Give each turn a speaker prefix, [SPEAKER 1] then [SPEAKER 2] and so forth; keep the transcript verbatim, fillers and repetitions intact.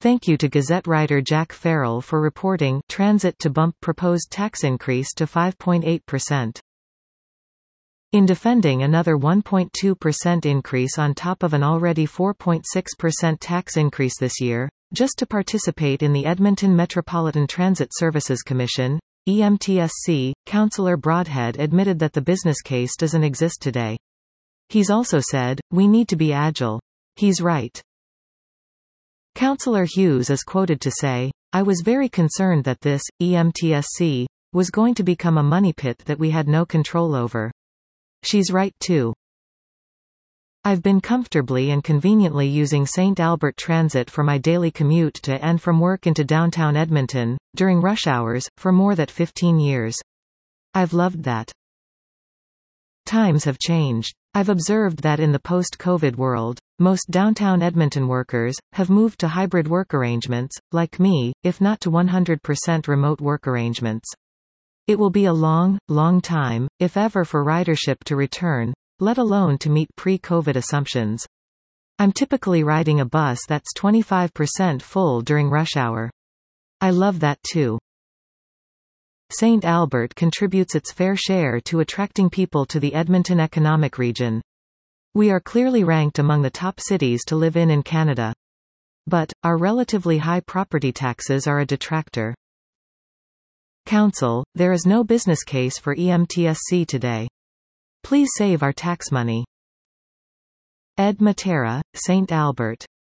[SPEAKER 1] Thank you to Gazette writer Jack Farrell for reporting Transit to bump proposed tax increase to five point eight percent. In defending another one point two percent increase on top of an already four point six percent tax increase this year, just to participate in the Edmonton Metropolitan Transit Services Commission, E M T S C, Councillor Broadhead admitted that the business case doesn't exist today. He's also said, "We need to be agile." He's right. Councillor Hughes is quoted to say, "I was very concerned that this, E M T S C, was going to become a money pit that we had no control over." She's right too. I've been comfortably and conveniently using Saint Albert Transit for my daily commute to and from work into downtown Edmonton, during rush hours, for more than fifteen years. I've loved that. Times have changed. I've observed that in the post-COVID world, most downtown Edmonton workers have moved to hybrid work arrangements, like me, if not to one hundred percent remote work arrangements. It will be a long, long time, if ever, for ridership to return, let alone to meet pre-COVID assumptions. I'm typically riding a bus that's twenty-five percent full during rush hour. I love that too. Saint Albert contributes its fair share to attracting people to the Edmonton economic region. We are clearly ranked among the top cities to live in in Canada. But, our relatively high property taxes are a detractor. Council, there is no business case for E M T S C today. Please save our tax money. Ed Matera, Saint Albert.